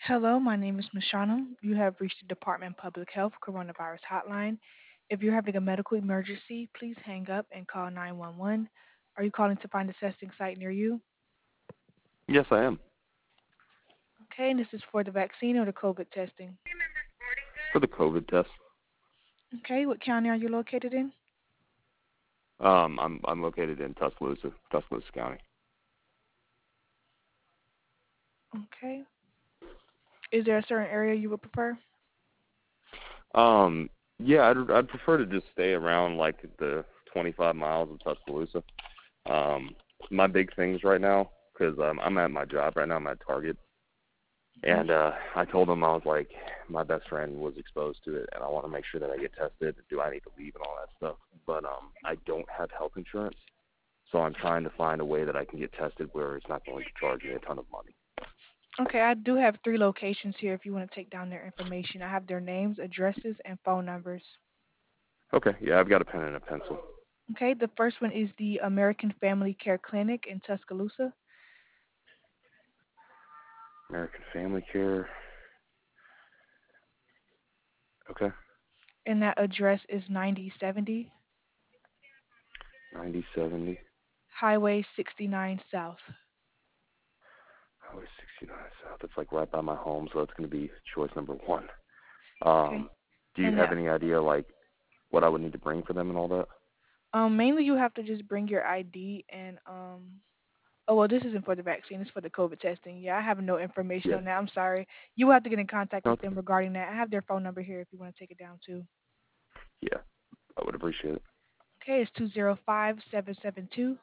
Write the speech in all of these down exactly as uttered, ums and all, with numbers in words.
Hello, my name is Mashana. You have reached the Department of Public Health Coronavirus Hotline. If you're having a medical emergency, please hang up and call nine one one. Are you calling to find a testing site near you? Yes, I am. Okay, and this is for the vaccine or the COVID testing. For the COVID test. Okay, what county are you located in? Um, I'm I'm located in Tuscaloosa, Tuscaloosa County. Okay. Is there a certain area you would prefer? Um, yeah, I'd I'd prefer to just stay around like the twenty-five miles of Tuscaloosa. Um, my big things right now, because um, I'm at my job right now. I'm at Target, hmm and uh, I told them I was like, my best friend was exposed to it, and I want to make sure that I get tested. Do I need to leave and all that stuff? But um, I don't have health insurance, so I'm trying to find a way that I can get tested where it's not going to charge me a ton of money. Okay, I do have three locations here if you want to take down their information. I have their names, addresses, and phone numbers. Okay, yeah, I've got a pen and a pencil. Okay, the first one is the American Family Care Clinic in Tuscaloosa, American Family Care. Okay. and that address is ninety seventy ninety seventy. Highway sixty-nine South. Highway sixty-nine South. It's like right by my home, so that's going to be choice number one. Okay. Um, do you And have that any idea, like, what I would need to bring for them and all that? um mainly you have to just bring your I D and um oh well this isn't for the vaccine, it's for the COVID testing. Yeah, I have no information Yeah. on that. I'm sorry. You will have to get in contact No, with it's them okay. regarding that. I have their phone number here if you want to take it down too. Yeah, I would appreciate it. Okay, it's two zero five seven seven two.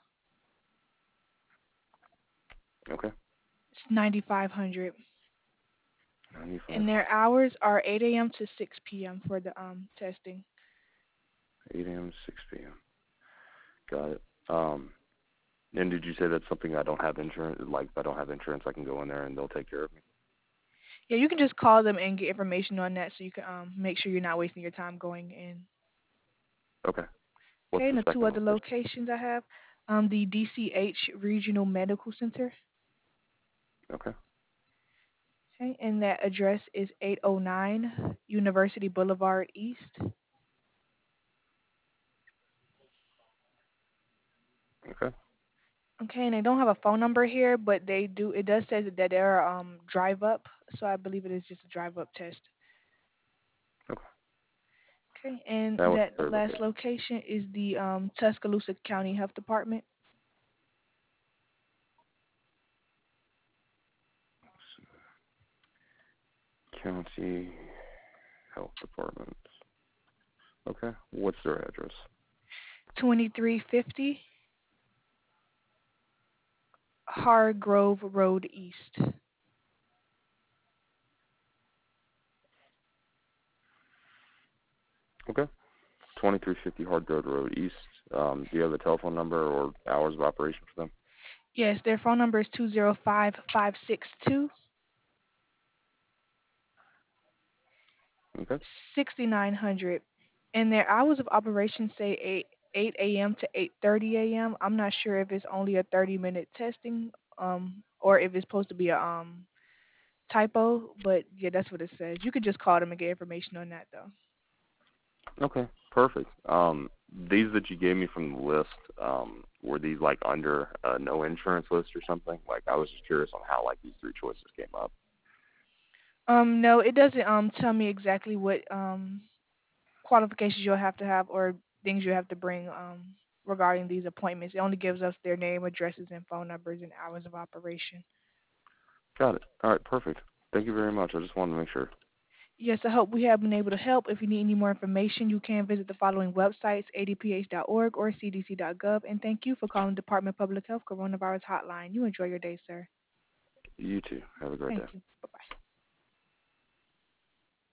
Okay. It's ninety five hundred. And their ninety-five hundred. hours are eight A M to six P M for the um testing. eight a m to six p m. Got it. Um, and did you say that's something I don't have insurance? Like, if I don't have insurance, I can go in there and they'll take care of me? Yeah, you can just call them and get information on that so you can um make sure you're not wasting your time going in. Okay. What's Okay, and the the two second other location? locations I have, um, the D C H Regional Medical Center. Okay. Okay, and that address is eight oh nine University Boulevard East. Okay. Okay, and they don't have a phone number here, but they do. It does say that they're um drive up, so I believe it is just a drive up test. Okay. Okay, and Now what's that the third last location? location is the um Tuscaloosa County Health Department. County Health Department. Okay. What's their address? twenty-three fifty Hargrove Road East. Okay. twenty-three fifty Hard Road Road East. Um, do you have a telephone number or hours of operation for them? Yes, their phone number is two zero five five six two Okay. sixty nine hundred. And their hours of operation say eight eight a m to eight thirty a m. I'm not sure if it's only a thirty minute testing um or if it's supposed to be a um typo, but yeah, that's what it says. You could just call them and get information on that though. Okay. Perfect. Um, these that you gave me from the list, um, were these like under a no insurance list or something? Like I was just curious on how like these three choices came up. Um no, it doesn't um tell me exactly what um qualifications you'll have to have or things you have to bring um regarding these appointments. It only gives us their name, addresses, and phone numbers and hours of operation. Got it. All right. Perfect. Thank you very much. I just wanted to make sure. Yes, I hope we have been able to help. If you need any more information, you can visit the following websites, a d p h dot org or c d c dot gov. And thank you for calling the Department of Public Health Coronavirus Hotline. You enjoy your day, sir. You too. Have a great Thank day. you. Bye-bye.